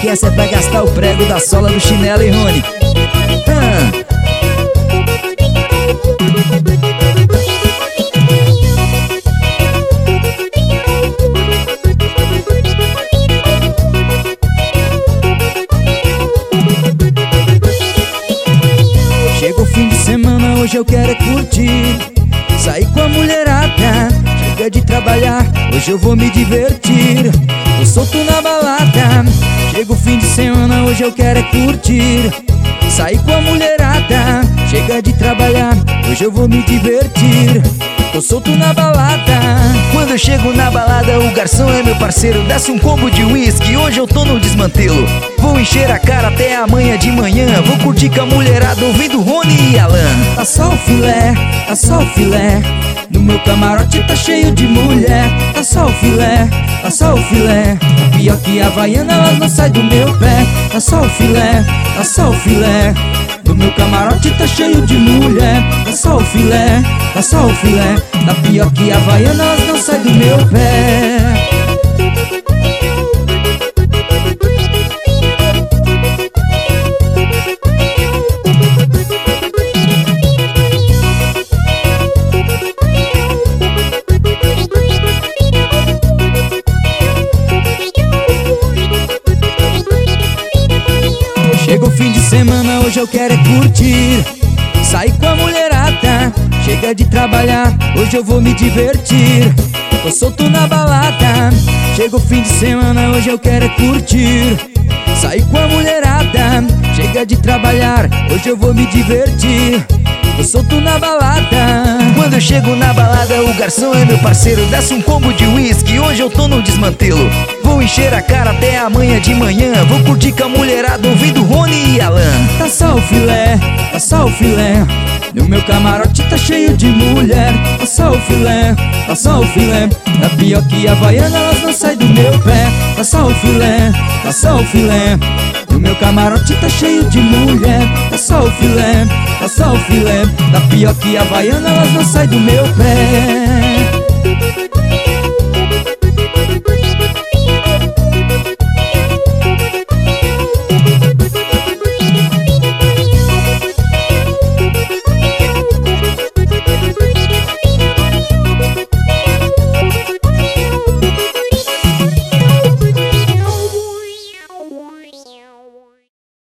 que essa é pra gastar o prego da sola do chinelo, hein, Rony? Chega o fim de semana, hoje eu quero é curtir, sair com a mulherada. Chega de trabalhar, hoje eu vou me divertir, tô solto na balada. Chega o fim de semana, hoje eu quero é curtir, sair com a mulherada. Chega de trabalhar, hoje eu vou me divertir, tô solto na balada. Quando eu chego na balada, o garçom é meu parceiro, desce um combo de uísque, hoje eu tô no desmantelo. Vou encher a cara até amanhã de manhã, vou curtir com a mulherada ouvindo Rony e Alan. Tá só o filé, tá só o filé, no meu camarote tá cheio de mulher. Tá só o filé, tá só o filé, pior que a Havaiana, elas não saem do meu pé. Tá só o filé, tá só o filé, no meu camarote tá cheio de mulher. Tá só o filé, tá só o filé, tá pior que a Havaiana, elas não saem do meu pé. Chega o fim de semana, hoje eu quero é curtir, sair com a mulherada. Chega de trabalhar, hoje eu vou me divertir, tô solto na balada. Chega o fim de semana, hoje eu quero é curtir, sair com a mulherada. Chega de trabalhar, hoje eu vou me divertir, tô solto na balada. Quando eu chego na balada, o garçom é meu parceiro, desce um combo de uísque, hoje eu tô no desmantelo. Vou encher a cara até amanhã de manhã, vou curtir com a mulherada ouvindo Rony e Alan. Tá só o filé, tá só o filé, no meu camarote tá cheio de mulher. Tá só o filé, tá só o filé, tá pior que a Havaiana, elas não saem do meu pé. Tá só o filé, tá só o filé, no meu camarote tá cheio de mulher. Tá só o filé, tá só o filé, tá pior que a Havaiana, elas não saem do meu pé.